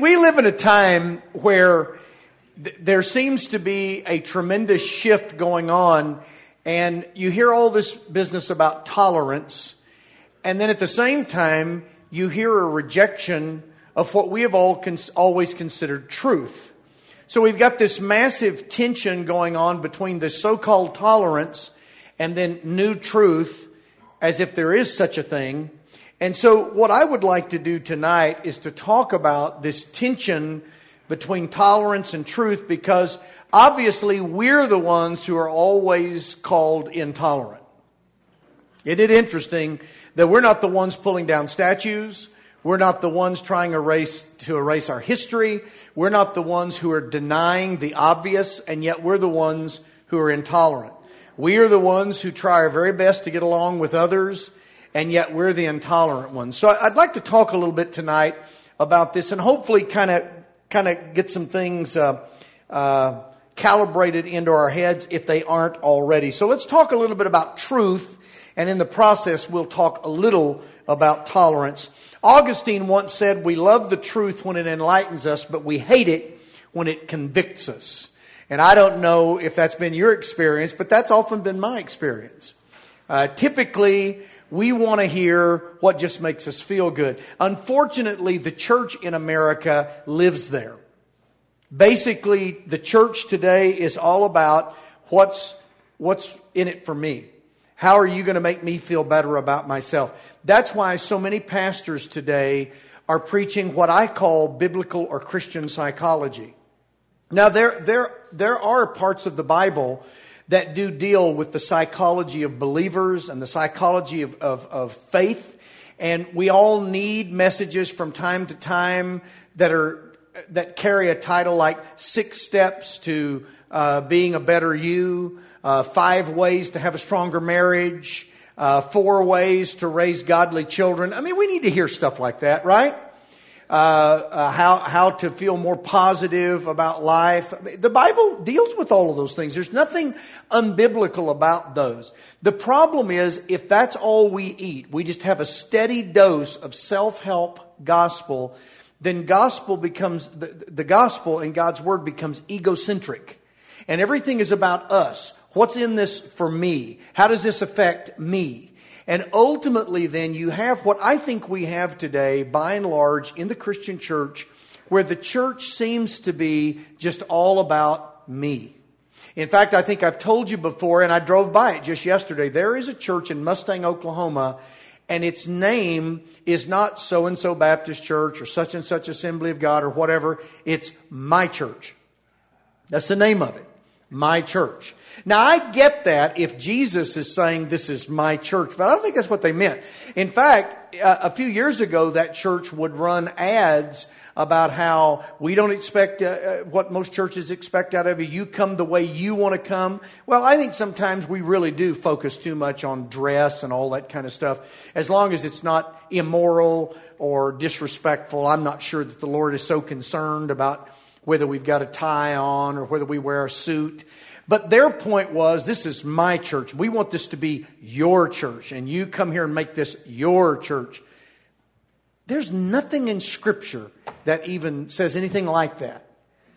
we live in a time where there seems to be a tremendous shift going on, and you hear all this business about tolerance, and then at the same time, you hear a rejection of what we have always considered truth. So we've got this massive tension going on between the so-called tolerance and then new truth, as if there is such a thing. And so what I would like to do tonight is to talk about this tension between tolerance and truth, because obviously we're the ones who are always called intolerant. Isn't it interesting that we're not the ones pulling down statues? We're not the ones trying to erase our history. We're not the ones who are denying the obvious, and yet we're the ones who are intolerant. We are the ones who try our very best to get along with others, and yet we're the intolerant ones. So I'd like to talk a little bit tonight about this, and hopefully kind of get some things calibrated into our heads if they aren't already. So let's talk a little bit about truth, and in the process we'll talk a little about tolerance. Augustine once said, "We love the truth when it enlightens us, but we hate it when it convicts us." And I don't know if that's been your experience, but that's often been my experience. Typically, we want to hear what just makes us feel good. Unfortunately, the church in America lives there. Basically, the church today is all about what's in it for me. How are you going to make me feel better about myself? That's why so many pastors today are preaching what I call biblical or Christian psychology. Now, there are parts of the Bible that do deal with the psychology of believers and the psychology of faith. And we all need messages from time to time that carry a title like 6 Steps to Being a Better You, 5 Ways to Have a Stronger Marriage, 4 Ways to Raise Godly Children. I mean, we need to hear stuff like that, right? How to feel more positive about life. The Bible deals with all of those things. There's nothing unbiblical about those. The problem is, if that's all we eat, we just have a steady dose of self-help gospel, then the gospel and God's Word becomes egocentric. And everything is about us. What's in this for me? How does this affect me? And ultimately then you have what I think we have today, by and large, in the Christian church, where the church seems to be just all about me. In fact, I think I've told you before, and I drove by it just yesterday, there is a church in Mustang, Oklahoma, and its name is not so-and-so Baptist Church or such and such Assembly of God or whatever. It's My Church. That's the name of it. My Church. Now, I get that if Jesus is saying this is my church, but I don't think that's what they meant. In fact, a few years ago, that church would run ads about how we don't expect what most churches expect out of you. You come the way you want to come. Well, I think sometimes we really do focus too much on dress and all that kind of stuff. As long as it's not immoral or disrespectful, I'm not sure that the Lord is so concerned about whether we've got a tie on or whether we wear a suit. But their point was, this is my church. We want this to be your church. And you come here and make this your church. There's nothing in Scripture that even says anything like that.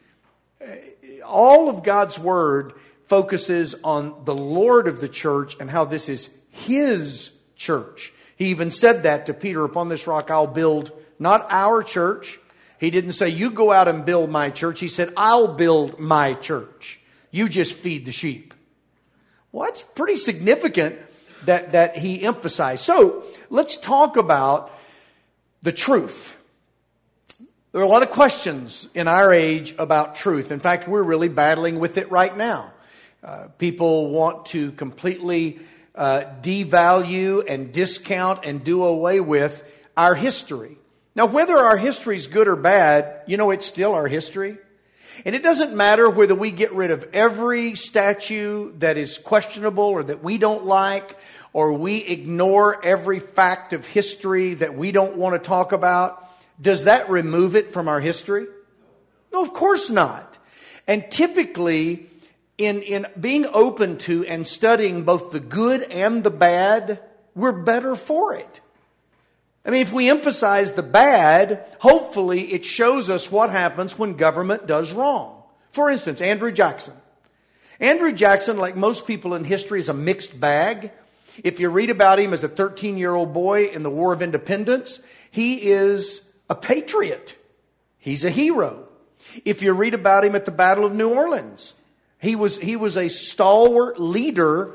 All of God's Word focuses on the Lord of the church and how this is His church. He even said that to Peter, "Upon this rock I'll build," not our church. He didn't say, "You go out and build my church." He said, "I'll build my church. You just feed the sheep." Well, that's pretty significant that he emphasized. So let's talk about the truth. There are a lot of questions in our age about truth. In fact, we're really battling with it right now. People want to completely devalue and discount and do away with our history. Now, whether our history is good or bad, it's still our history. And it doesn't matter whether we get rid of every statue that is questionable or that we don't like, or we ignore every fact of history that we don't want to talk about. Does that remove it from our history? No, of course not. And typically, in being open to and studying both the good and the bad, we're better for it. I mean, if we emphasize the bad, hopefully it shows us what happens when government does wrong. For instance, Andrew Jackson. Andrew Jackson, like most people in history, is a mixed bag. If you read about him as a 13-year-old boy in the War of Independence, he is a patriot. He's a hero. If you read about him at the Battle of New Orleans, he was a stalwart leader.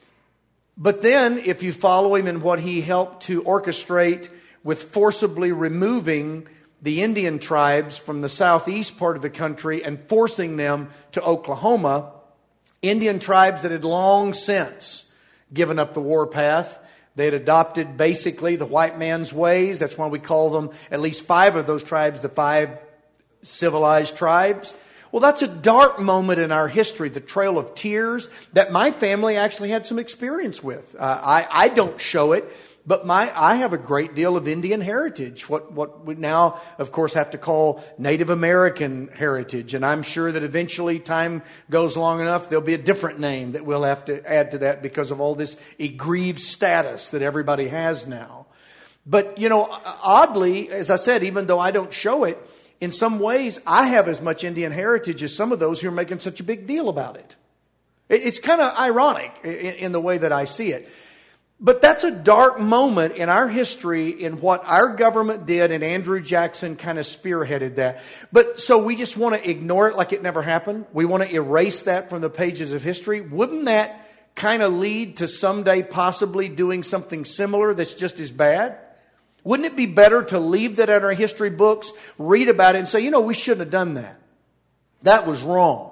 But then, if you follow him in what he helped to orchestrate with forcibly removing the Indian tribes from the southeast part of the country and forcing them to Oklahoma, Indian tribes that had long since given up the warpath. They had adopted basically the white man's ways. That's why we call them, at least 5 of those tribes, the 5 civilized tribes. Well, that's a dark moment in our history, the Trail of Tears, that my family actually had some experience with. I don't show it, but I have a great deal of Indian heritage, what we now, of course, have to call Native American heritage. And I'm sure that eventually, time goes long enough, there'll be a different name that we'll have to add to that because of all this aggrieved status that everybody has now. But, oddly, as I said, even though I don't show it, in some ways, I have as much Indian heritage as some of those who are making such a big deal about it. It's kind of ironic in the way that I see it. But that's a dark moment in our history in what our government did, and Andrew Jackson kind of spearheaded that. But so we just want to ignore it like it never happened? We want to erase that from the pages of history? Wouldn't that kind of lead to someday possibly doing something similar that's just as bad? Wouldn't it be better to leave that in our history books, read about it, and say, we shouldn't have done that. That was wrong.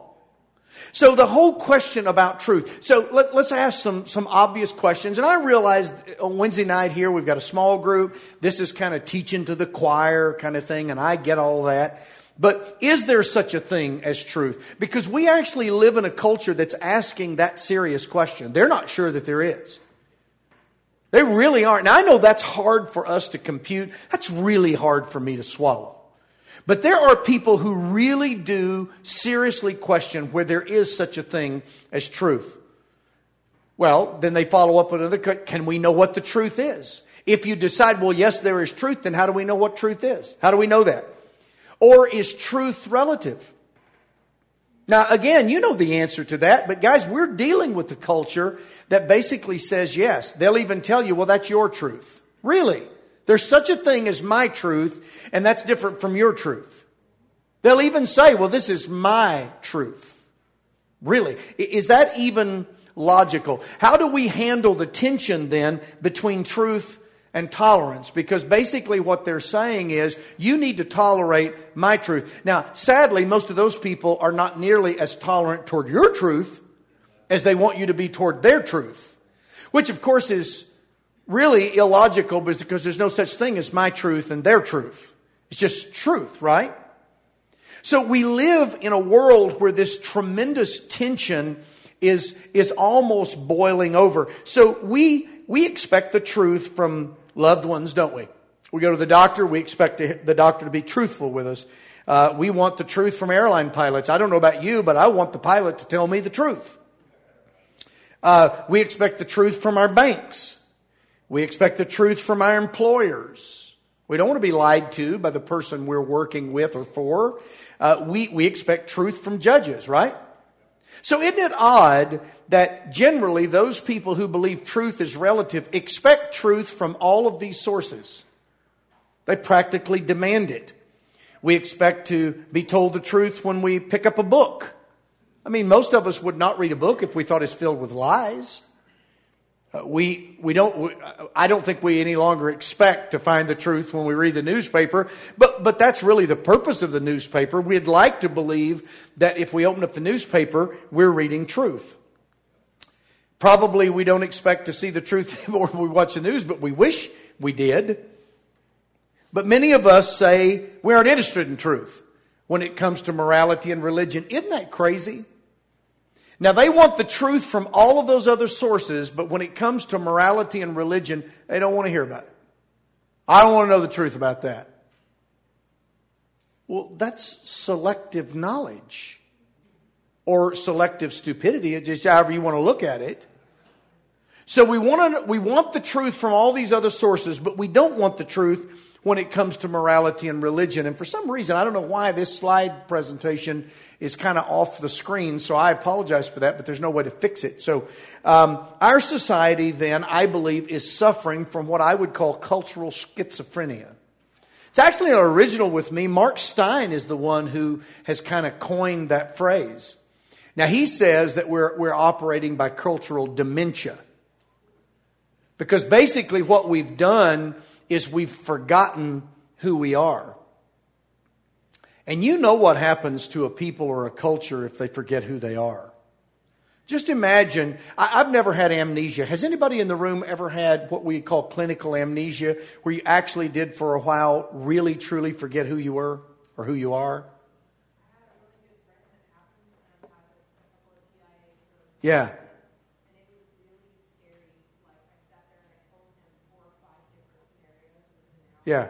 So the whole question about truth. So let's ask some obvious questions. And I realized on Wednesday night here, we've got a small group. This is kind of teaching to the choir kind of thing, and I get all that. But is there such a thing as truth? Because we actually live in a culture that's asking that serious question. They're not sure that there is. They really aren't. Now, I know that's hard for us to compute. That's really hard for me to swallow. But there are people who really do seriously question where there is such a thing as truth. Well, then they follow up with another, can we know what the truth is? If you decide, well, yes, there is truth, then how do we know what truth is? How do we know that? Or is truth relative? Now, again, you know the answer to that, but guys, we're dealing with the culture that basically says yes. They'll even tell you, well, that's your truth. Really? There's such a thing as my truth, and that's different from your truth. They'll even say, well, this is my truth. Really? Is that even logical? How do we handle the tension then between truth and tolerance? Because basically what they're saying is, you need to tolerate my truth. Now, sadly, most of those people are not nearly as tolerant toward your truth as they want you to be toward their truth. Which, of course, is really illogical because there's no such thing as my truth and their truth. It's just truth, right? So we live in a world where this tremendous tension is almost boiling over. So we expect the truth from loved ones, don't we? We go to the doctor, we expect the doctor to be truthful with us. We want the truth from airline pilots. I don't know about you, but I want the pilot to tell me the truth. We expect the truth from our banks. We expect the truth from our employers. We don't want to be lied to by the person we're working with or for. We expect truth from judges, right? So isn't it odd that generally those people who believe truth is relative expect truth from all of these sources? They practically demand it. We expect to be told the truth when we pick up a book. I mean, most of us would not read a book if we thought it's filled with lies. I don't think we any longer expect to find the truth when we read the newspaper, but that's really the purpose of the newspaper. We'd like to believe that if we open up the newspaper, we're reading truth. Probably we don't expect to see the truth when we watch the news, but we wish we did. But many of us say we aren't interested in truth when it comes to morality and religion. Isn't that crazy? Now, they want the truth from all of those other sources, but when it comes to morality and religion, they don't want to hear about it. I don't want to know the truth about that. Well, that's selective knowledge or selective stupidity, just however you want to look at it. So we want the truth from all these other sources, but we don't want the truth when it comes to morality and religion. And for some reason, I don't know why this slide presentation is kind of off the screen, so I apologize for that, but there's no way to fix it. So our society then, I believe, is suffering from what I would call cultural schizophrenia. It's actually an original with me. Mark Stein is the one who has kind of coined that phrase. Now, he says that we're operating by cultural dementia. Because basically what we've done is we've forgotten who we are. And you know what happens to a people or a culture if they forget who they are. Just imagine, I've never had amnesia. Has anybody in the room ever had what we call clinical amnesia, where you actually did for a while really truly forget who you were or who you are? Yeah. Yeah.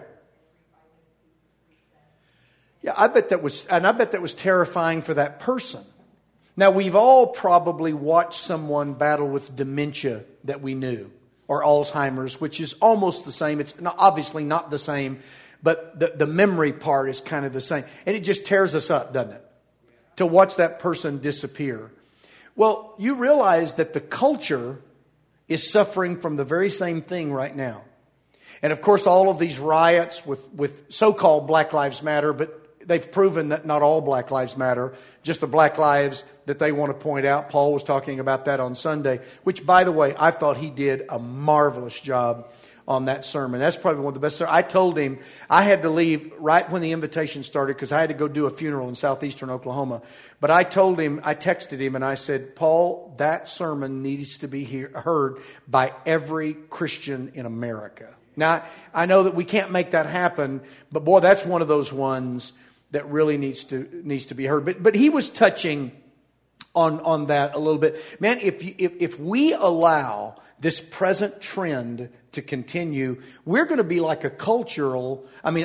Yeah, I bet that was terrifying for that person. Now, we've all probably watched someone battle with dementia that we knew, or Alzheimer's, which is almost the same. It's obviously not the same, but the memory part is kind of the same. And it just tears us up, doesn't it? To watch that person disappear. Well, you realize that the culture is suffering from the very same thing right now. And of course, all of these riots with so-called Black Lives Matter, but they've proven that not all Black Lives matter, just the Black lives that they want to point out. Paul was talking about that on Sunday, which, by the way, I thought he did a marvelous job on that sermon. That's probably one of the best. I told him I had to leave right when the invitation started because I had to go do a funeral in southeastern Oklahoma. But I told him, I texted him and I said, Paul, that sermon needs to be heard by every Christian in America. Now, I know that we can't make that happen, but boy, that's one of those ones that really needs to be heard. But he was touching on that a little bit. Man, if we allow this present trend to continue, we're going to be like a culture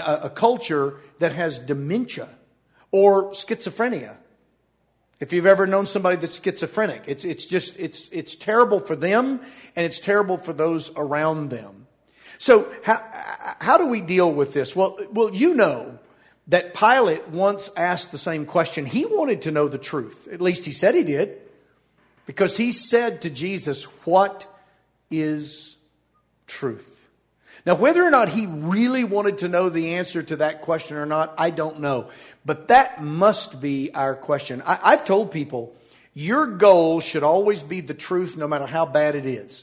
that has dementia or schizophrenia. If you've ever known somebody that's schizophrenic, it's terrible for them and it's terrible for those around them. So how do we deal with this? Well, you know that Pilate once asked the same question. He wanted to know the truth. At least he said he did. Because he said to Jesus, what is truth? Now, whether or not he really wanted to know the answer to that question or not, I don't know. But that must be our question. I've told people, your goal should always be the truth no matter how bad it is.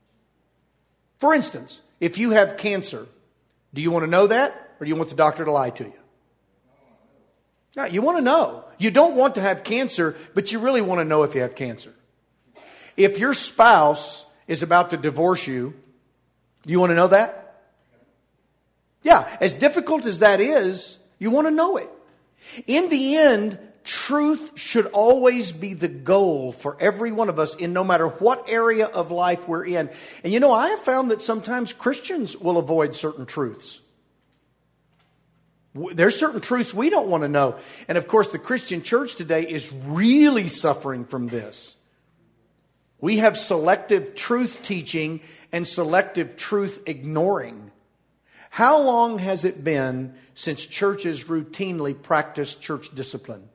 For instance, if you have cancer, do you want to know that or do you want the doctor to lie to you? No, you want to know. You don't want to have cancer, but you really want to know if you have cancer. If your spouse is about to divorce you, you want to know that? Yeah, as difficult as that is, you want to know it. In the end, truth should always be the goal for every one of us in no matter what area of life we're in. And you know, I have found that sometimes Christians will avoid certain truths. There's certain truths we don't want to know. And of course, the Christian church today is really suffering from this. We have selective truth teaching and selective truth ignoring. How long has it been since churches routinely practiced church discipline?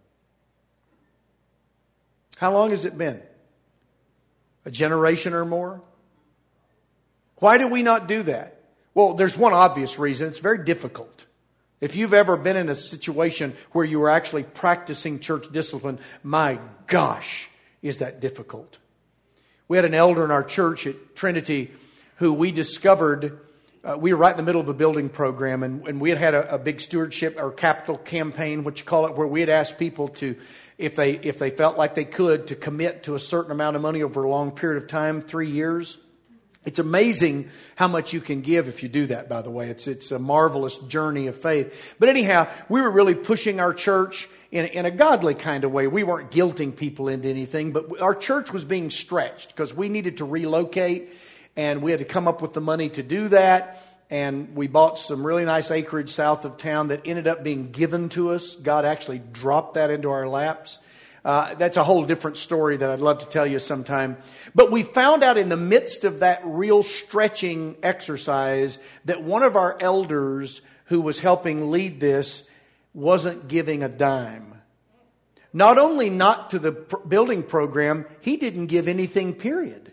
How long has it been? A generation or more? Why do we not do that? Well, there's one obvious reason. It's very difficult. If you've ever been in a situation where you were actually practicing church discipline, my gosh, is that difficult. We had an elder in our church at Trinity who we discovered, we were right in the middle of a building program, and we had a big stewardship or capital campaign, what you call it, where we had asked people to, if they felt like they could, to commit to a certain amount of money over a long period of time, 3 years. It's amazing how much you can give if you do that, by the way. It's a marvelous journey of faith. But anyhow, we were really pushing our church in a godly kind of way. We weren't guilting people into anything, but our church was being stretched because we needed to relocate and we had to come up with the money to do that. And we bought some really nice acreage south of town that ended up being given to us. God actually dropped that into our laps. That's a whole different story that I'd love to tell you sometime. But we found out in the midst of that real stretching exercise that one of our elders who was helping lead this wasn't giving a dime. Not only not to the building program, he didn't give anything, period.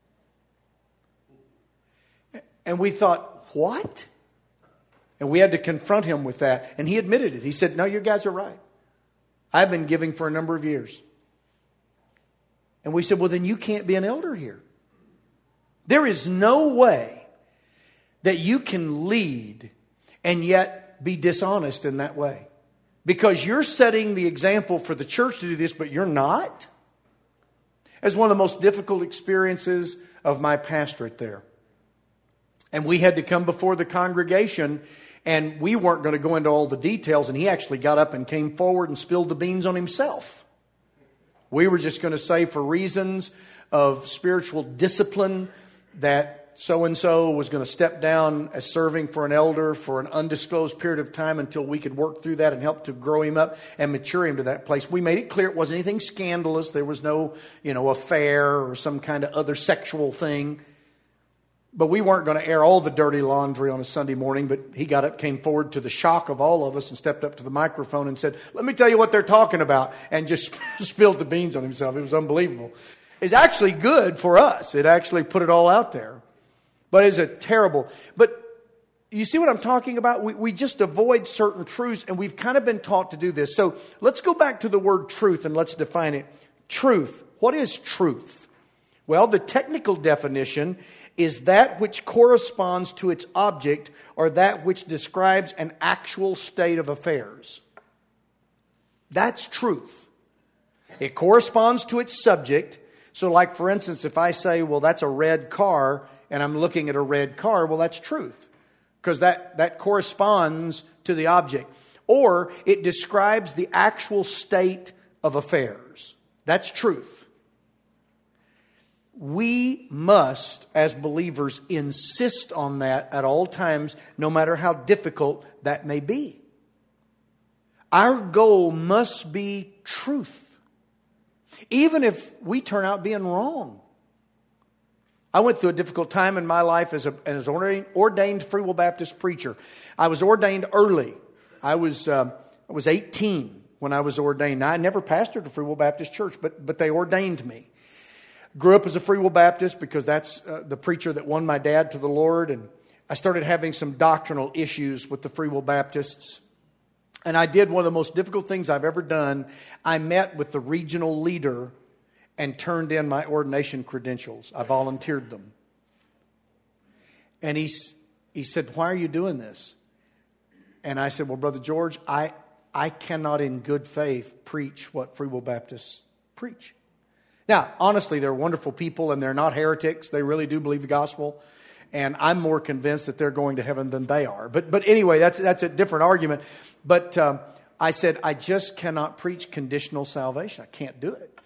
And we thought, what? And we had to confront him with that. And he admitted it. He said, no, you guys are right. I've been giving for a number of years. And we said, well, then you can't be an elder here. There is no way that you can lead and yet be dishonest in that way. Because you're setting the example for the church to do this, but you're not. It's one of the most difficult experiences of my pastorate there. And we had to come before the congregation, and we weren't going to go into all the details, and he actually got up and came forward and spilled the beans on himself. We were just going to say, for reasons of spiritual discipline, that so-and-so was going to step down as serving for an elder for an undisclosed period of time until we could work through that and help to grow him up and mature him to that place. We made it clear it wasn't anything scandalous. There was no, affair or some kind of other sexual thing. But we weren't going to air all the dirty laundry on a Sunday morning. But he got up, came forward to the shock of all of us and stepped up to the microphone and said, let me tell you what they're talking about. And just spilled the beans on himself. It was unbelievable. It's actually good for us. It actually put it all out there. But it's a terrible. But you see what I'm talking about? We just avoid certain truths, and we've kind of been taught to do this. So let's go back to the word truth and let's define it. Truth. What is truth? Well, the technical definition is that which corresponds to its object or that which describes an actual state of affairs. That's truth. It corresponds to its subject. So like, for instance, if I say, well, that's a red car, and I'm looking at a red car, well, that's truth. Because that corresponds to the object. Or it describes the actual state of affairs. That's truth. We must, as believers, insist on that at all times, no matter how difficult that may be. Our goal must be truth. Even if we turn out being wrong. I went through a difficult time in my life as an ordained Free Will Baptist preacher. I was ordained early. I was 18 when I was ordained. Now, I never pastored a Free Will Baptist church, but they ordained me. Grew up as a Free Will Baptist because that's the preacher that won my dad to the Lord. And I started having some doctrinal issues with the Free Will Baptists. And I did one of the most difficult things I've ever done. I met with the regional leader and turned in my ordination credentials. I volunteered them. And he said, why are you doing this? And I said, well, Brother George, I cannot in good faith preach what Free Will Baptists preach. Now, honestly, they're wonderful people and they're not heretics. They really do believe the gospel. And I'm more convinced that they're going to heaven than they are. But anyway, that's a different argument. But I said, I just cannot preach conditional salvation. I can't do it.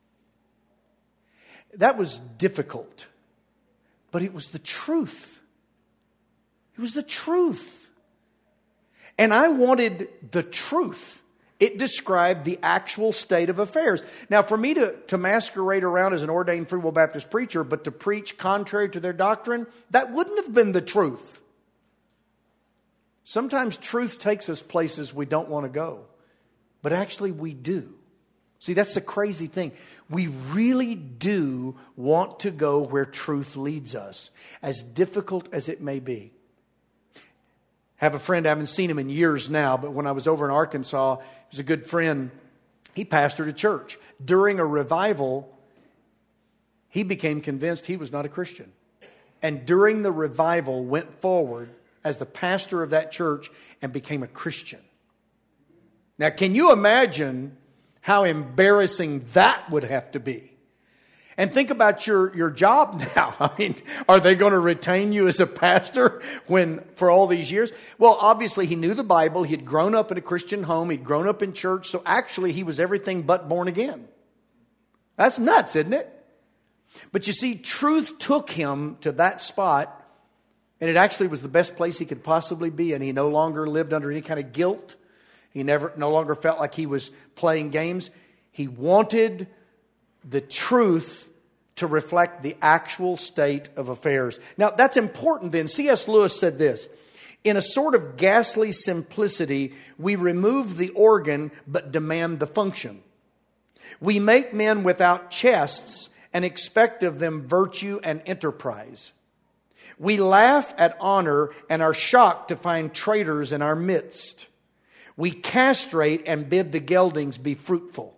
That was difficult. But it was the truth. It was the truth. And I wanted the truth. It described the actual state of affairs. Now, for me to masquerade around as an ordained Free Will Baptist preacher, but to preach contrary to their doctrine, that wouldn't have been the truth. Sometimes truth takes us places we don't want to go. But actually we do. See, that's the crazy thing. We really do want to go where truth leads us, as difficult as it may be. Have a friend, I haven't seen him in years now, but when I was over in Arkansas, he was a good friend. He pastored a church. During a revival, he became convinced he was not a Christian. And during the revival, went forward as the pastor of that church and became a Christian. Now, can you imagine how embarrassing that would have to be? And think about your job now. I mean, are they going to retain you as a pastor for all these years? Well, obviously he knew the Bible. He had grown up in a Christian home. He'd grown up in church. So actually he was everything but born again. That's nuts, isn't it? But you see, truth took him to that spot, and it actually was the best place he could possibly be. And he no longer lived under any kind of guilt. He no longer felt like he was playing games. He wanted the truth to reflect the actual state of affairs. Now, that's important then. C.S. Lewis said this, "In a sort of ghastly simplicity, we remove the organ but demand the function. We make men without chests and expect of them virtue and enterprise. We laugh at honor and are shocked to find traitors in our midst. We castrate and bid the geldings be fruitful."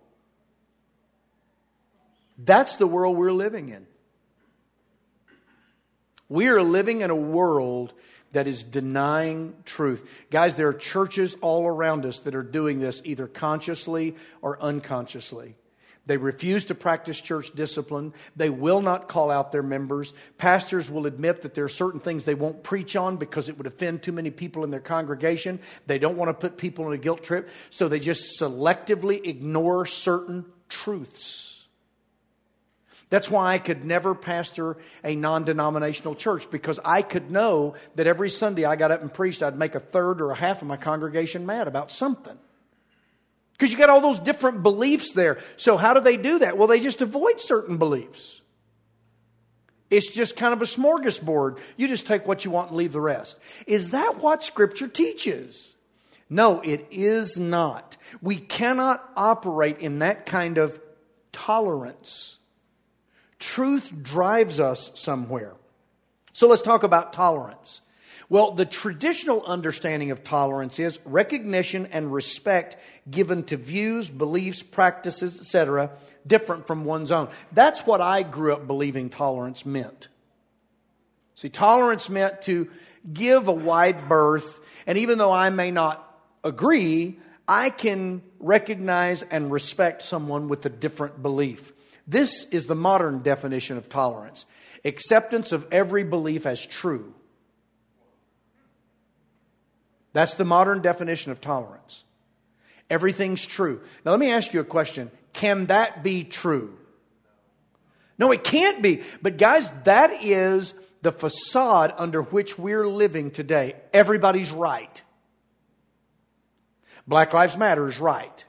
That's the world we're living in. We are living in a world that is denying truth. Guys, there are churches all around us that are doing this either consciously or unconsciously. They refuse to practice church discipline. They will not call out their members. Pastors will admit that there are certain things they won't preach on because it would offend too many people in their congregation. They don't want to put people in a guilt trip, so they just selectively ignore certain truths. That's why I could never pastor a non-denominational church, because I could know that every Sunday I got up and preached, I'd make a third or a half of my congregation mad about something. Because you got all those different beliefs there. So how do they do that? Well, they just avoid certain beliefs. It's just kind of a smorgasbord. You just take what you want and leave the rest. Is that what Scripture teaches? No, it is not. We cannot operate in that kind of tolerance. Truth drives us somewhere. So let's talk about tolerance. Well, the traditional understanding of tolerance is recognition and respect given to views, beliefs, practices, etc., different from one's own. That's what I grew up believing tolerance meant. See, tolerance meant to give a wide berth, and even though I may not agree, I can recognize and respect someone with a different belief. This is the modern definition of tolerance. Acceptance of every belief as true. That's the modern definition of tolerance. Everything's true. Now let me ask you a question. Can that be true? No, it can't be. But guys, that is the facade under which we're living today. Everybody's right. Black Lives Matter is right.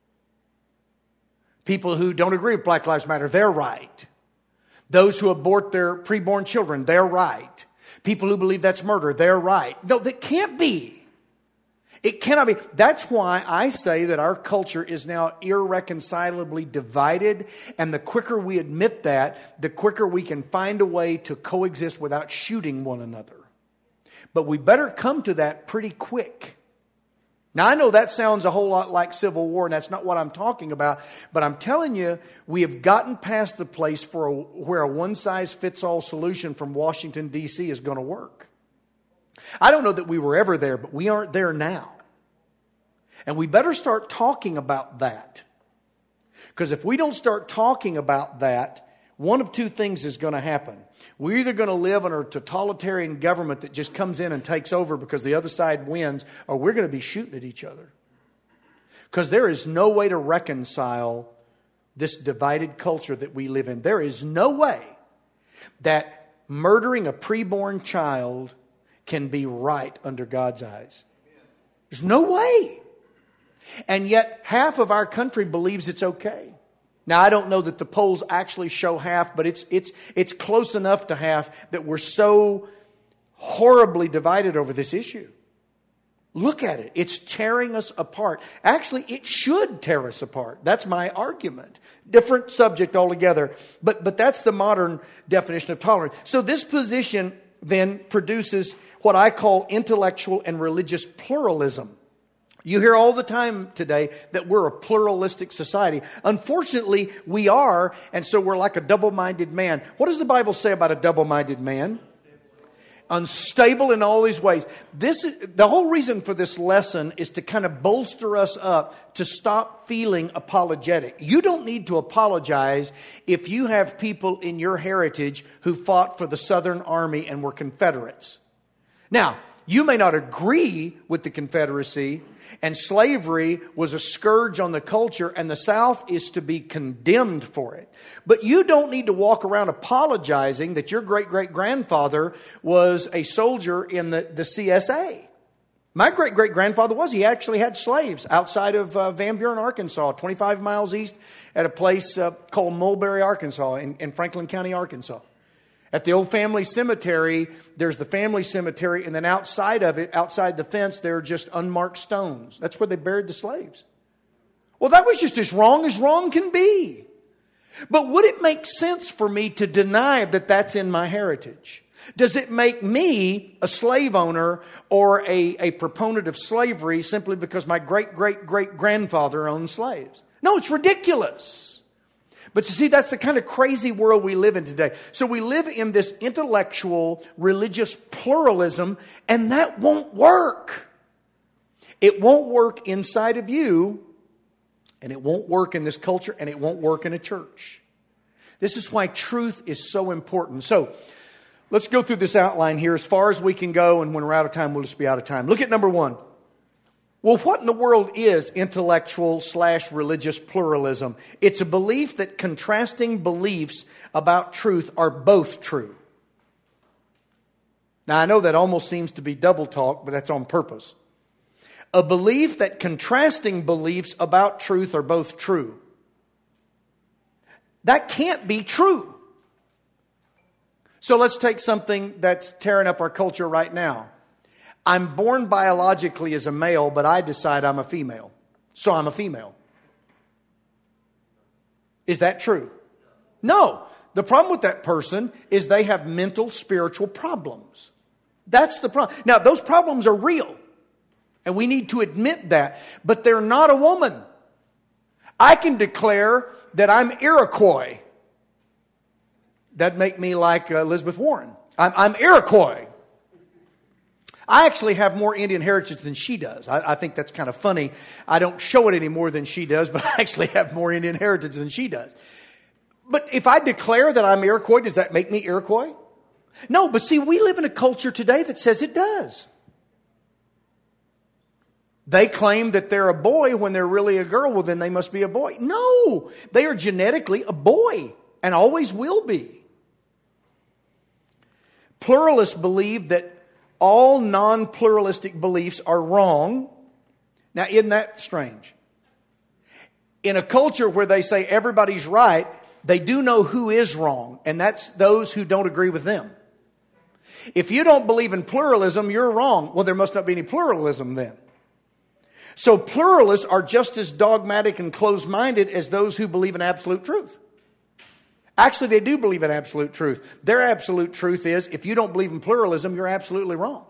People who don't agree with Black Lives Matter, they're right. Those who abort their preborn children, they're right. People who believe that's murder, they're right. No, that can't be. It cannot be. That's why I say that our culture is now irreconcilably divided. And the quicker we admit that, the quicker we can find a way to coexist without shooting one another. But we better come to that pretty quick. Now, I know that sounds a whole lot like civil war, and that's not what I'm talking about. But I'm telling you, we have gotten past the place where a one-size-fits-all solution from Washington, D.C. is going to work. I don't know that we were ever there, but we aren't there now. And we better start talking about that. Because if we don't start talking about that, one of two things is going to happen. We're either going to live in a totalitarian government that just comes in and takes over because the other side wins, or we're going to be shooting at each other. Because there is no way to reconcile this divided culture that we live in. There is no way that murdering a preborn child can be right under God's eyes. There's no way. And yet half of our country believes it's okay. Now, I don't know that the polls actually show half, but it's close enough to half that we're so horribly divided over this issue. Look at it. It's tearing us apart. Actually, it should tear us apart. That's my argument. Different subject altogether. But that's the modern definition of tolerance. So this position then produces what I call intellectual and religious pluralism. You hear all the time today that we're a pluralistic society. Unfortunately, we are, and so we're like a double-minded man. What does the Bible say about a double-minded man? Unstable in all these ways. The whole reason for this lesson is to kind of bolster us up to stop feeling apologetic. You don't need to apologize if you have people in your heritage who fought for the Southern Army and were Confederates. Now, you may not agree with the Confederacy, and slavery was a scourge on the culture, and the South is to be condemned for it. But you don't need to walk around apologizing that your great-great-grandfather was a soldier in the CSA. My great-great-grandfather he actually had slaves outside of Van Buren, Arkansas, 25 miles east at a place called Mulberry, Arkansas, in Franklin County, Arkansas. At the old family cemetery, there's the family cemetery, and then outside of it, outside the fence, there are just unmarked stones. That's where they buried the slaves. Well, that was just as wrong can be. But would it make sense for me to deny that that's in my heritage? Does it make me a slave owner or a proponent of slavery simply because my great-great-great-grandfather owned slaves? No, it's ridiculous. But you see, that's the kind of crazy world we live in today. So we live in this intellectual, religious pluralism, and that won't work. It won't work inside of you, and it won't work in this culture, and it won't work in a church. This is why truth is so important. So, let's go through this outline here as far as we can go, and when we're out of time, we'll just be out of time. Look at number 1. Well, what in the world is intellectual/religious pluralism? It's a belief that contrasting beliefs about truth are both true. Now, I know that almost seems to be double talk, but that's on purpose. A belief that contrasting beliefs about truth are both true. That can't be true. So let's take something that's tearing up our culture right now. I'm born biologically as a male, but I decide I'm a female. So I'm a female. Is that true? No. The problem with that person is they have mental, spiritual problems. That's the problem. Now, those problems are real. And we need to admit that. But they're not a woman. I can declare that I'm Iroquois. That'd make me like Elizabeth Warren. I'm Iroquois. I actually have more Indian heritage than she does. I think that's kind of funny. I don't show it any more than she does, but I actually have more Indian heritage than she does. But if I declare that I'm Iroquois, does that make me Iroquois? No, but see, we live in a culture today that says it does. They claim that they're a boy when they're really a girl. Well, then they must be a boy. No, they are genetically a boy and always will be. Pluralists believe that all non-pluralistic beliefs are wrong. Now, isn't that strange? In a culture where they say everybody's right, they do know who is wrong, and that's those who don't agree with them. If you don't believe in pluralism, you're wrong. Well, there must not be any pluralism then. So pluralists are just as dogmatic and closed-minded as those who believe in absolute truth. Actually, they do believe in absolute truth. Their absolute truth is, if you don't believe in pluralism, you're absolutely wrong.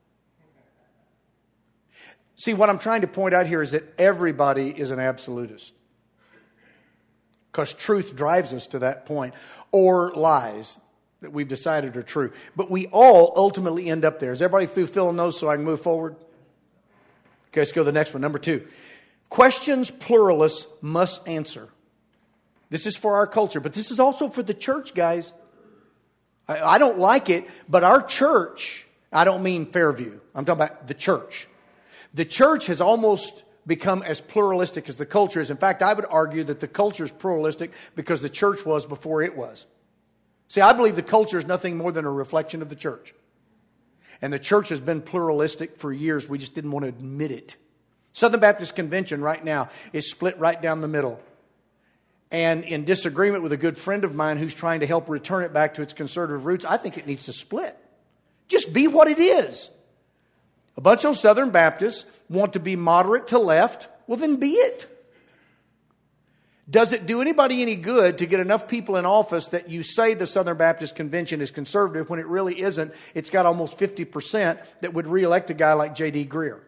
See, what I'm trying to point out here is that everybody is an absolutist. Because truth drives us to that point. Or lies that we've decided are true. But we all ultimately end up there. Is everybody through filling those so I can move forward? Okay, let's go to the next one. Number 2. Questions pluralists must answer. This is for our culture, but this is also for the church, guys. I don't like it, but our church, I don't mean Fairview. I'm talking about the church. The church has almost become as pluralistic as the culture is. In fact, I would argue that the culture is pluralistic because the church was before it was. See, I believe the culture is nothing more than a reflection of the church. And the church has been pluralistic for years. We just didn't want to admit it. Southern Baptist Convention right now is split right down the middle. And in disagreement with a good friend of mine who's trying to help return it back to its conservative roots, I think it needs to split. Just be what it is. A bunch of Southern Baptists want to be moderate to left. Well, then be it. Does it do anybody any good to get enough people in office that you say the Southern Baptist Convention is conservative when it really isn't? It's got almost 50% that would reelect a guy like J.D. Greear.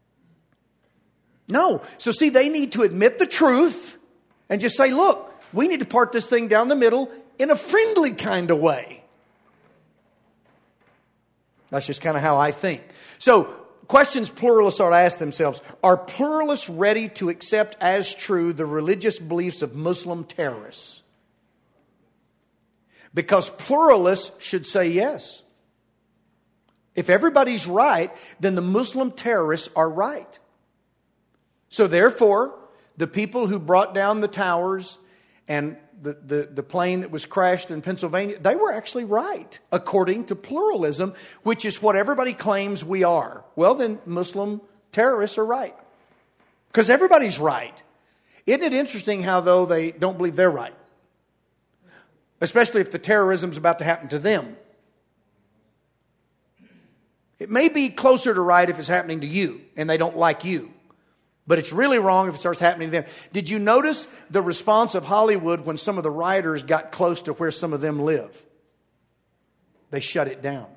No. So see, they need to admit the truth and just say, look, we need to part this thing down the middle in a friendly kind of way. That's just kind of how I think. So, questions pluralists ought to ask themselves, are pluralists ready to accept as true the religious beliefs of Muslim terrorists? Because pluralists should say yes. If everybody's right, then the Muslim terrorists are right. So therefore, the people who brought down the towers and the plane that was crashed in Pennsylvania, they were actually right, according to pluralism, which is what everybody claims we are. Well, then Muslim terrorists are right, because everybody's right. Isn't it interesting how, though, they don't believe they're right? Especially if the terrorism's about to happen to them. It may be closer to right if it's happening to you and they don't like you. But it's really wrong if it starts happening to them. Did you notice the response of Hollywood when some of the rioters got close to where some of them live? They shut it down.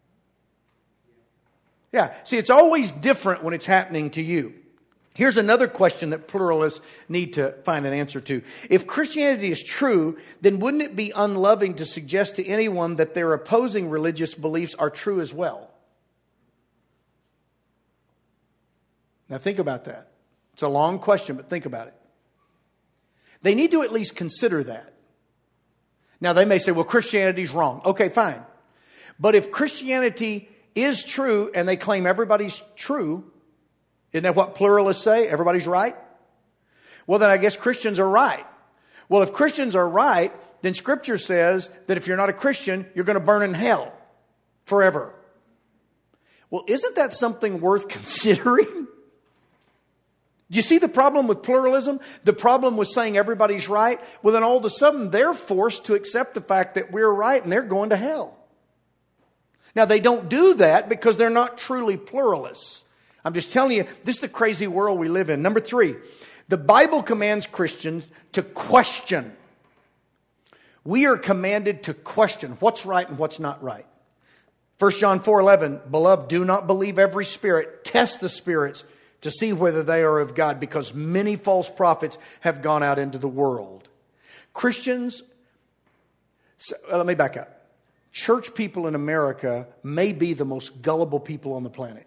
Yeah, see, it's always different when it's happening to you. Here's another question that pluralists need to find an answer to. If Christianity is true, then wouldn't it be unloving to suggest to anyone that their opposing religious beliefs are true as well? Now think about that. It's a long question, but think about it. They need to at least consider that. Now they may say, well, Christianity's wrong. Okay, fine. But if Christianity is true and they claim everybody's true, isn't that what pluralists say? Everybody's right? Well, then I guess Christians are right. Well, if Christians are right, then Scripture says that if you're not a Christian, you're going to burn in hell forever. Well, isn't that something worth considering? Do you see the problem with pluralism? The problem with saying everybody's right? Well, then all of a sudden they're forced to accept the fact that we're right and they're going to hell. Now, they don't do that because they're not truly pluralists. I'm just telling you, this is the crazy world we live in. Number 3, the Bible commands Christians to question. We are commanded to question what's right and what's not right. 1 John 4:11, beloved, do not believe every spirit. Test the spirits to see whether they are of God, because many false prophets have gone out into the world. Christians, let me back up. Church people in America may be the most gullible people on the planet.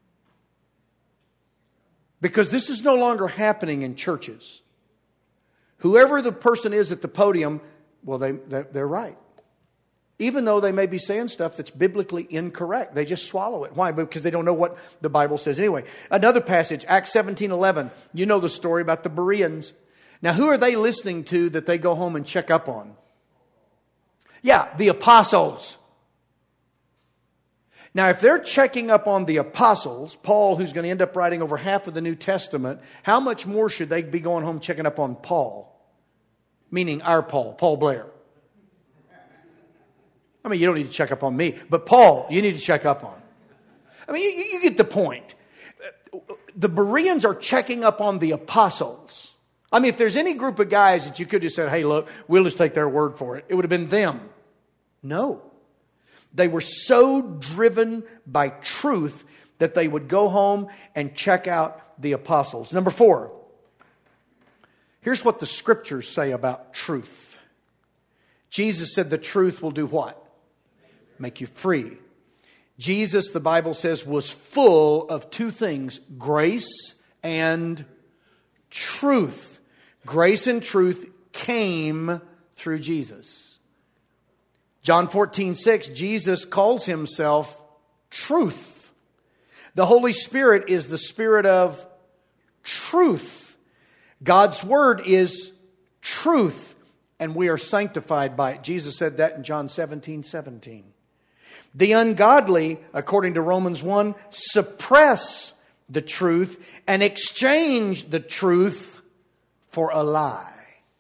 Because this is no longer happening in churches. Whoever the person is at the podium, well, they're right. Even though they may be saying stuff that's biblically incorrect. They just swallow it. Why? Because they don't know what the Bible says. Anyway, another passage, Acts 17:11. You know the story about the Bereans. Now, who are they listening to that they go home and check up on? Yeah, the apostles. Now, if they're checking up on the apostles, Paul, who's going to end up writing over half of the New Testament, how much more should they be going home checking up on Paul? Meaning our Paul, Paul Blair. I mean, you don't need to check up on me, but Paul, you need to check up on. I mean, you get the point. The Bereans are checking up on the apostles. I mean, if there's any group of guys that you could have said, hey, look, we'll just take their word for it, it would have been them. No. They were so driven by truth that they would go home and check out the apostles. Number 4, here's what the Scriptures say about truth. Jesus said the truth will do what? Make you free. Jesus, the Bible says, was full of 2 things, grace and truth. Grace and truth came through Jesus. John 14:6, Jesus calls himself truth. The Holy Spirit is the Spirit of truth. God's Word is truth, and we are sanctified by it. Jesus said that in John 17:17. The ungodly, according to Romans 1, suppress the truth and exchange the truth for a lie.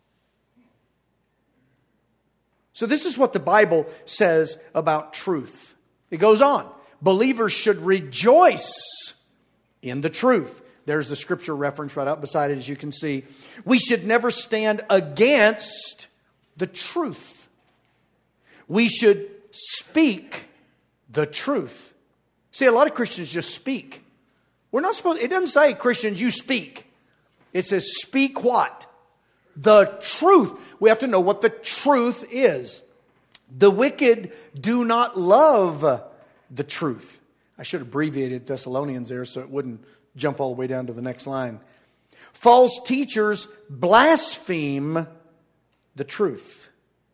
So this is what the Bible says about truth. It goes on. Believers should rejoice in the truth. There's the scripture reference right up beside it, as you can see. We should never stand against the truth. We should speak the truth. See, a lot of Christians just speak. We're not supposed. It doesn't say, Christians, you speak. It says, speak what? The truth. We have to know what the truth is. The wicked do not love the truth. I should have abbreviated Thessalonians there so it wouldn't jump all the way down to the next line. False teachers blaspheme the truth.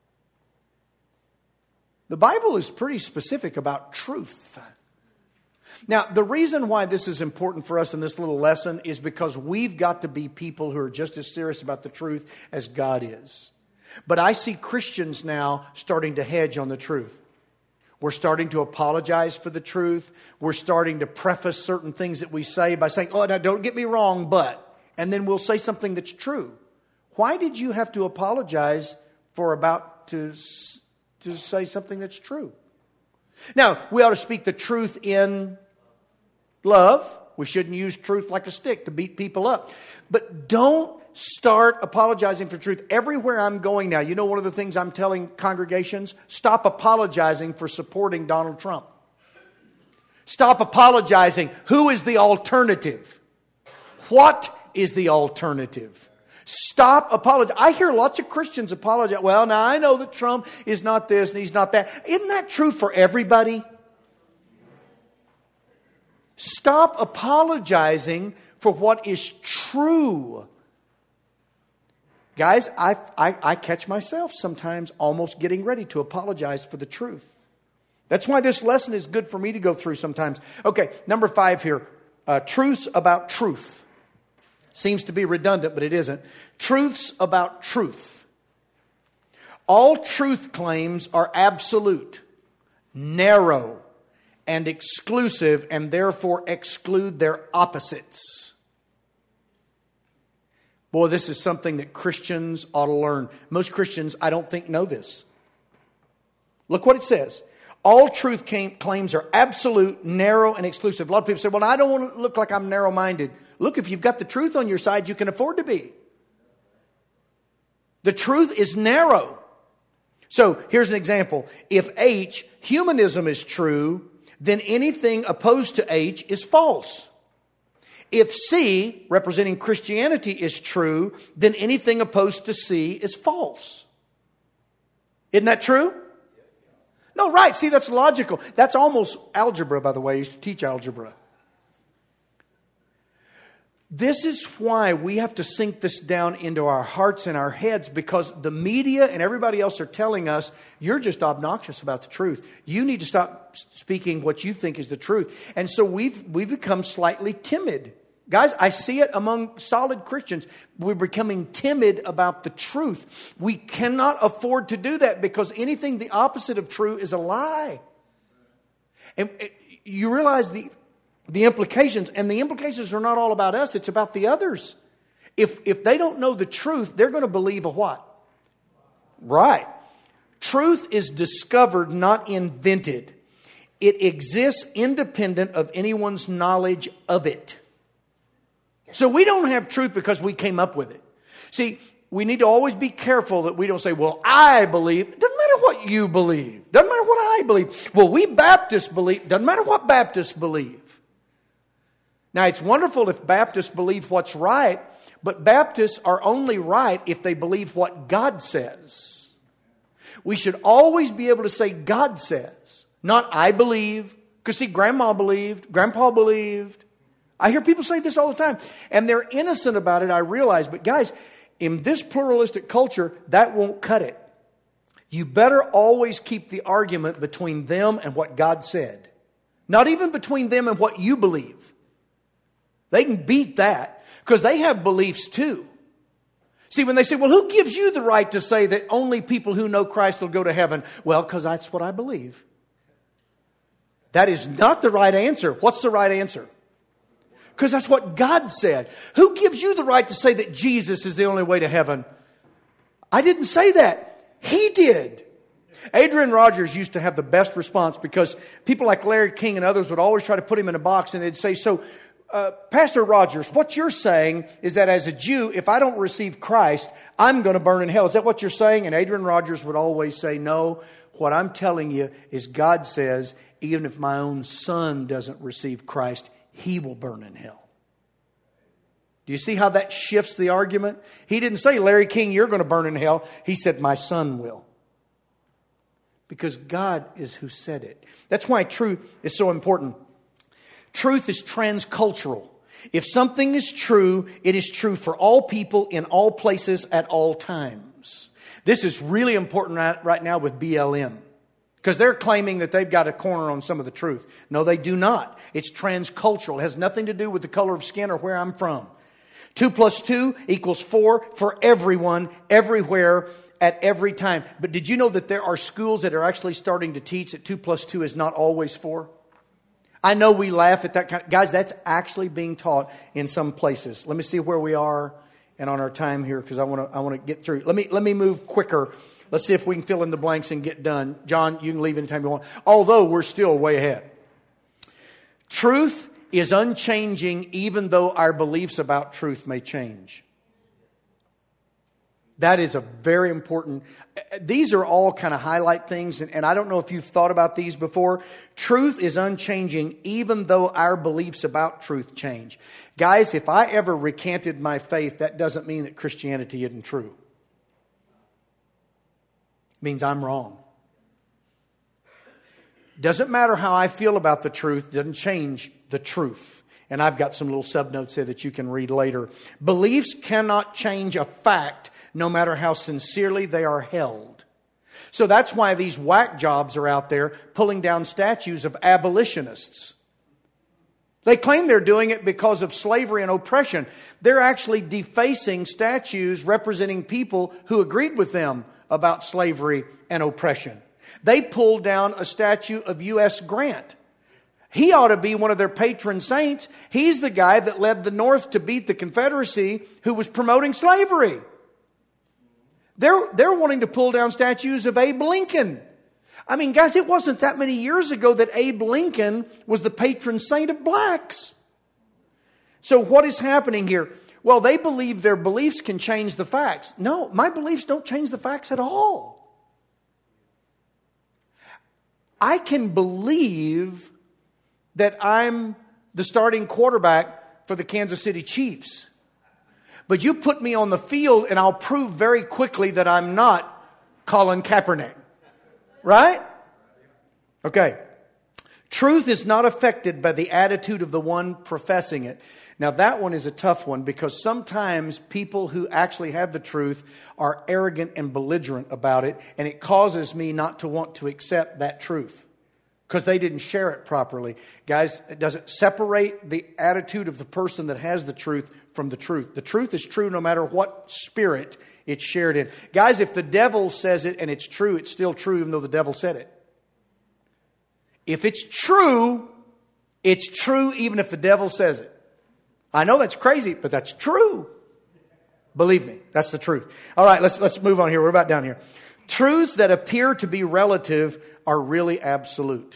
The Bible is pretty specific about truth. Now, the reason why this is important for us in this little lesson is because we've got to be people who are just as serious about the truth as God is. But I see Christians now starting to hedge on the truth. We're starting to apologize for the truth. We're starting to preface certain things that we say by saying, oh, now don't get me wrong, but, and then we'll say something that's true. Why did you have to apologize for about to say something that's true? Now, we ought to speak the truth in love. We shouldn't use truth like a stick to beat people up. But don't start apologizing for truth. Everywhere I'm going now, you know one of the things I'm telling congregations? Stop apologizing for supporting Donald Trump. Stop apologizing. Who is the alternative? What is the alternative? Stop apologizing. I hear lots of Christians apologize. Well, now I know that Trump is not this and he's not that. Isn't that true for everybody? Stop apologizing for what is true. Guys, I catch myself sometimes almost getting ready to apologize for the truth. That's why this lesson is good for me to go through sometimes. Okay, number 5 here. Truths about truth. Seems to be redundant, but it isn't. Truths about truth. All truth claims are absolute, narrow, and exclusive, and therefore exclude their opposites. Boy, this is something that Christians ought to learn. Most Christians, I don't think, know this. Look what it says. All truth claims are absolute, narrow, and exclusive. A lot of people say, well, I don't want to look like I'm narrow-minded. Look, if you've got the truth on your side, you can afford to be. The truth is narrow. So here's an example. If H, humanism, is true, then anything opposed to H is false. If C, representing Christianity, is true, then anything opposed to C is false. Isn't that true? No, right. See, that's logical. That's almost algebra, by the way. I used to teach algebra. This is why we have to sink this down into our hearts and our heads, because the media and everybody else are telling us, you're just obnoxious about the truth. You need to stop speaking what you think is the truth. And so we've become slightly timid. Guys, I see it among solid Christians. We're becoming timid about the truth. We cannot afford to do that, because anything the opposite of true is a lie. And you realize the implications, and the implications are not all about us, it's about the others. If they don't know the truth, they're going to believe a what? Right. Truth is discovered, not invented. It exists independent of anyone's knowledge of it. So we don't have truth because we came up with it. See, we need to always be careful that we don't say, well, I believe. It doesn't matter what you believe. Doesn't matter what I believe. Well, we Baptists believe. Doesn't matter what Baptists believe. Now, it's wonderful if Baptists believe what's right, but Baptists are only right if they believe what God says. We should always be able to say God says, not I believe. Because see, Grandma believed, Grandpa believed. I hear people say this all the time, and they're innocent about it, I realize. But guys, in this pluralistic culture, that won't cut it. You better always keep the argument between them and what God said. Not even between them and what you believe. They can beat that, because they have beliefs too. See, when they say, well, who gives you the right to say that only people who know Christ will go to heaven? Well, because that's what I believe. That is not the right answer. What's the right answer? Because that's what God said. Who gives you the right to say that Jesus is the only way to heaven? I didn't say that. He did. Adrian Rogers used to have the best response, because people like Larry King and others would always try to put him in a box, and they'd say, so, Pastor Rogers, what you're saying is that as a Jew, if I don't receive Christ, I'm going to burn in hell. Is that what you're saying? And Adrian Rogers would always say, no, what I'm telling you is God says, even if my own son doesn't receive Christ, he will burn in hell. Do you see how that shifts the argument? He didn't say, Larry King, you're going to burn in hell. He said, my son will. Because God is who said it. That's why truth is so important. Truth is transcultural. If something is true, it is true for all people in all places at all times. This is really important right now with BLM. Because they're claiming that they've got a corner on some of the truth. No, they do not. It's transcultural. It has nothing to do with the color of skin or where I'm from. 2 + 2 = 4 for everyone, everywhere, at every time. But did you know that there are schools that are actually starting to teach that 2 plus 2 is not always 4? I know we laugh at that kind of... Guys, that's actually being taught in some places. Let me see where we are and on our time here, because I want to get through. Let me move quicker. Let's see if we can fill in the blanks and get done. John, you can leave anytime you want. Although we're still way ahead. Truth is unchanging even though our beliefs about truth may change. That is a very important... These are all kind of highlight things, and I don't know if you've thought about these before. Truth is unchanging even though our beliefs about truth change. Guys, if I ever recanted my faith, that doesn't mean that Christianity isn't true. It means I'm wrong. Doesn't matter how I feel about the truth, doesn't change the truth. And I've got some little subnotes here that you can read later. Beliefs cannot change a fact no matter how sincerely they are held. So that's why these whack jobs are out there pulling down statues of abolitionists. They claim they're doing it because of slavery and oppression. They're actually defacing statues representing people who agreed with them about slavery and oppression. They pulled down a statue of U.S. Grant. He ought to be one of their patron saints. He's the guy that led the North to beat the Confederacy, who was promoting slavery. They're wanting to pull down statues of Abe Lincoln. I mean, guys, it wasn't that many years ago that Abe Lincoln was the patron saint of blacks. So what is happening here? Well, they believe their beliefs can change the facts. No, my beliefs don't change the facts at all. I can believe that I'm the starting quarterback for the Kansas City Chiefs. But you put me on the field and I'll prove very quickly that I'm not Colin Kaepernick. Right? Okay. Truth is not affected by the attitude of the one professing it. Now that one is a tough one, because sometimes people who actually have the truth are arrogant and belligerent about it, and it causes me not to want to accept that truth because they didn't share it properly. Guys, it doesn't separate the attitude of the person that has the truth from the truth. The truth is true no matter what spirit it's shared in. Guys, if the devil says it and it's true, it's still true even though the devil said it. If it's true even if the devil says it. I know that's crazy, but that's true. Believe me, that's the truth. All right, let's move on here. We're about down here. Truths that appear to be relative are really absolute.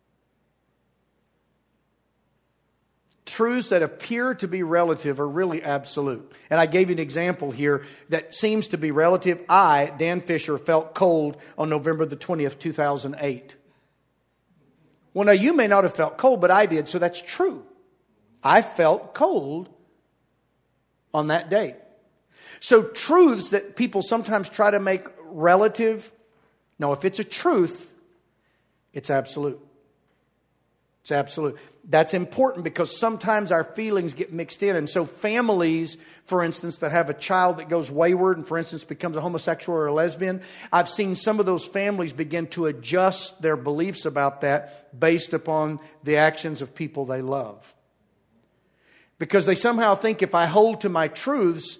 Truths that appear to be relative are really absolute. And I gave you an example here that seems to be relative. I, Dan Fisher, felt cold on November the 20th, 2008. Well, now you may not have felt cold, but I did, so that's true. I felt cold on that day. So truths that people sometimes try to make relative, no, if it's a truth, it's absolute. It's absolute. That's important because sometimes our feelings get mixed in. And so families, for instance, that have a child that goes wayward and, for instance, becomes a homosexual or a lesbian, I've seen some of those families begin to adjust their beliefs about that based upon the actions of people they love. Because they somehow think if I hold to my truths,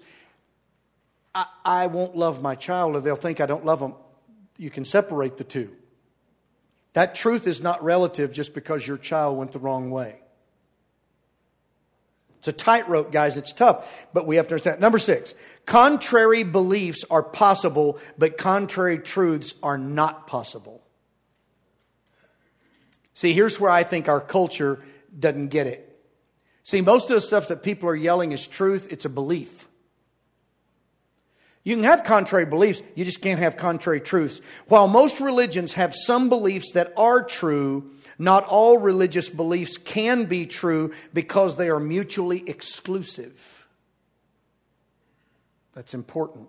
I won't love my child, or they'll think I don't love them. You can separate the two. That truth is not relative just because your child went the wrong way. It's a tightrope, guys. It's tough, but we have to understand. Number 6, contrary beliefs are possible, but contrary truths are not possible. See, here's where I think our culture doesn't get it. See, most of the stuff that people are yelling is truth. It's a belief. You can have contrary beliefs, you just can't have contrary truths. While most religions have some beliefs that are true, not all religious beliefs can be true because they are mutually exclusive. That's important.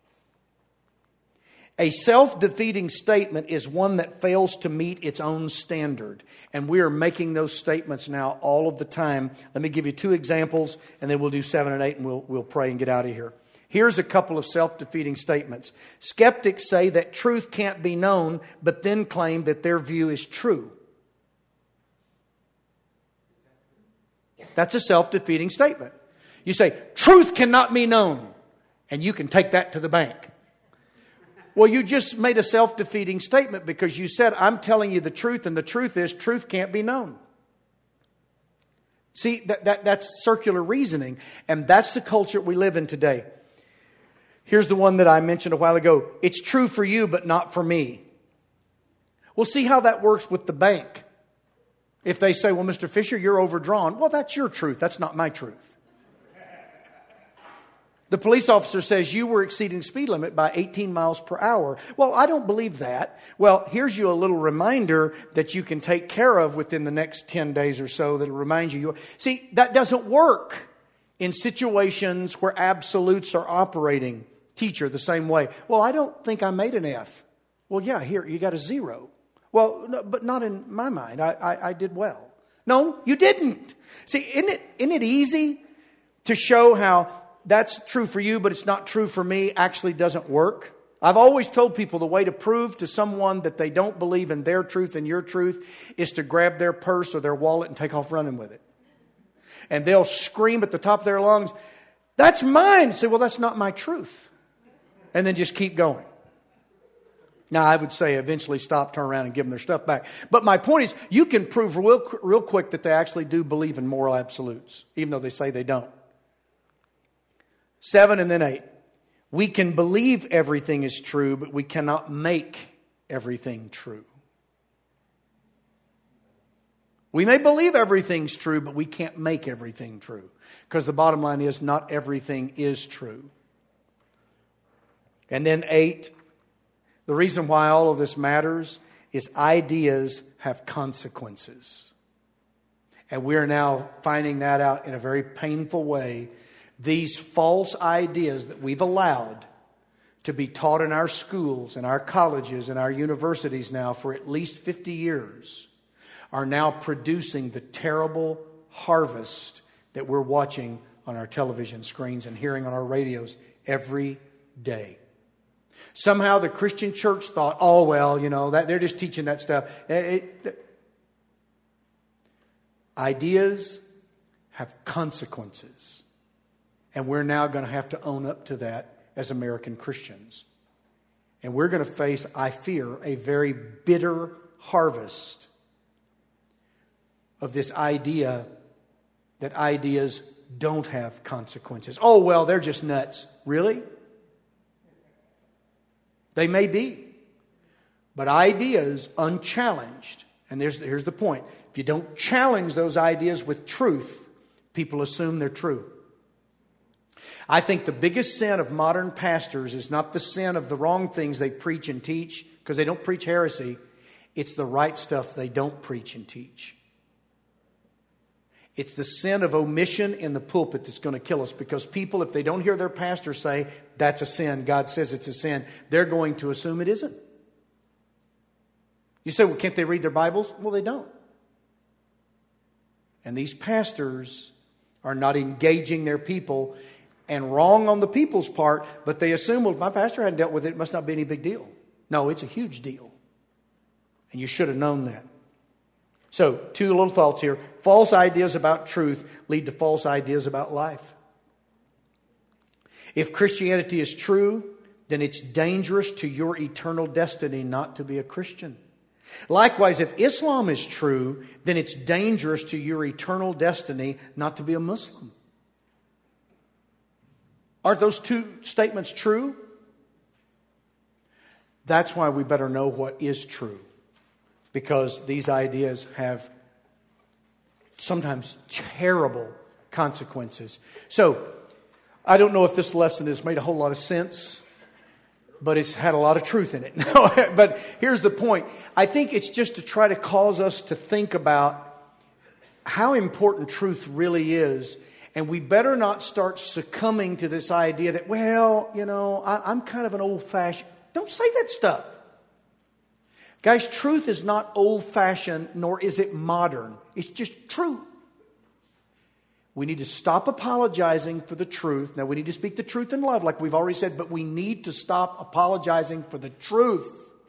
A self-defeating statement is one that fails to meet its own standard. And we are making those statements now all of the time. Let me give you 2 examples, and then we'll do 7 and 8, and we'll pray and get out of here. Here's a couple of self-defeating statements. Skeptics say that truth can't be known, but then claim that their view is true. That's a self-defeating statement. You say, truth cannot be known, and you can take that to the bank. Well, you just made a self-defeating statement because you said, I'm telling you the truth, and the truth is truth can't be known. See, that's circular reasoning, and that's the culture we live in today. Here's the one that I mentioned a while ago. It's true for you, but not for me. We'll see how that works with the bank. If they say, well, Mr. Fisher, you're overdrawn. Well, that's your truth. That's not my truth. The police officer says you were exceeding the speed limit by 18 miles per hour. Well, I don't believe that. Well, here's you a little reminder that you can take care of within the next 10 days or so that'll remind you. See, that doesn't work in situations where absolutes are operating. Teacher, the same way. Well, I don't think I made an F. Well, yeah, here, you got a 0. Well, no, but not in my mind. I did well. No, you didn't. See, isn't it easy to show how that's true for you, but it's not true for me actually doesn't work? I've always told people the way to prove to someone that they don't believe in their truth and your truth is to grab their purse or their wallet and take off running with it. And they'll scream at the top of their lungs, that's mine. Say, well, that's not my truth. And then just keep going. Now, I would say eventually stop, turn around, and give them their stuff back. But my point is, you can prove real quick that they actually do believe in moral absolutes, even though they say they don't. 7 and then 8. We can believe everything is true, but we cannot make everything true. We may believe everything's true, but we can't make everything true. Because the bottom line is, not everything is true. And then 8, the reason why all of this matters is ideas have consequences. And we are now finding that out in a very painful way. These false ideas that we've allowed to be taught in our schools and our colleges and our universities now for at least 50 years are now producing the terrible harvest that we're watching on our television screens and hearing on our radios every day. Somehow the Christian church thought, oh, well, that they're just teaching that stuff. Ideas have consequences. And we're now going to have to own up to that as American Christians. And we're going to face, I fear, a very bitter harvest of this idea that ideas don't have consequences. Oh, well, they're just nuts. Really? They may be. But ideas unchallenged, and here's the point. If you don't challenge those ideas with truth, people assume they're true. I think the biggest sin of modern pastors is not the sin of the wrong things they preach and teach, because they don't preach heresy. It's the right stuff they don't preach and teach. It's the sin of omission in the pulpit that's going to kill us, because people, if they don't hear their pastor say, that's a sin, God says it's a sin, they're going to assume it isn't. You say, well, can't they read their Bibles? Well, they don't. And these pastors are not engaging their people, and wrong on the people's part, but they assume, well, if my pastor hadn't dealt with it, it must not be any big deal. No, it's a huge deal. And you should have known that. So, 2 little thoughts here. False ideas about truth lead to false ideas about life. If Christianity is true, then it's dangerous to your eternal destiny not to be a Christian. Likewise, if Islam is true, then it's dangerous to your eternal destiny not to be a Muslim. Aren't those 2 statements true? That's why we better know what is true. Because these ideas have sometimes terrible consequences. So, I don't know if this lesson has made a whole lot of sense, but it's had a lot of truth in it. But here's the point. I think it's just to try to cause us to think about how important truth really is. And we better not start succumbing to this idea that, well, I'm kind of an old-fashioned. Don't say that stuff. Guys, truth is not old-fashioned, nor is it modern. It's just true. We need to stop apologizing for the truth. Now, we need to speak the truth in love, like we've already said, but we need to stop apologizing for the truth.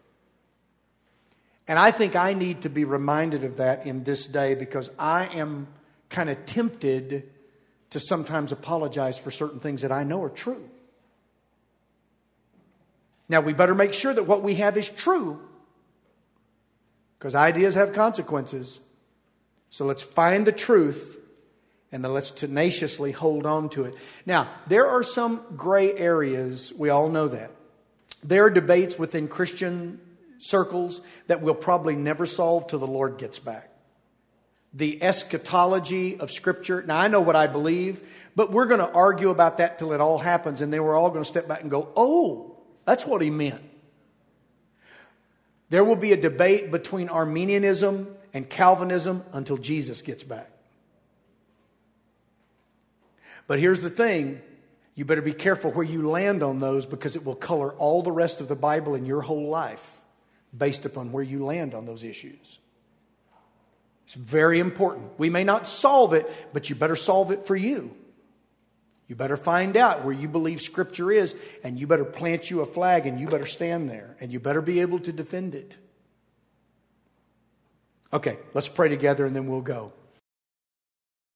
And I think I need to be reminded of that in this day, because I am kind of tempted to sometimes apologize for certain things that I know are true. Now, we better make sure that what we have is true, because ideas have consequences. So let's find the truth, and then let's tenaciously hold on to it. Now, there are some gray areas. We all know that. There are debates within Christian circles that we'll probably never solve till the Lord gets back. The eschatology of Scripture. Now, I know what I believe, but we're going to argue about that till it all happens, and then we're all going to step back and go, oh, that's what he meant. There will be a debate between Arminianism and Calvinism until Jesus gets back. But here's the thing. You better be careful where you land on those, because it will color all the rest of the Bible in your whole life based upon where you land on those issues. It's very important. We may not solve it, but you better solve it for you. You better find out where you believe Scripture is, and you better plant you a flag, and you better stand there, and you better be able to defend it. Okay, let's pray together, and then we'll go.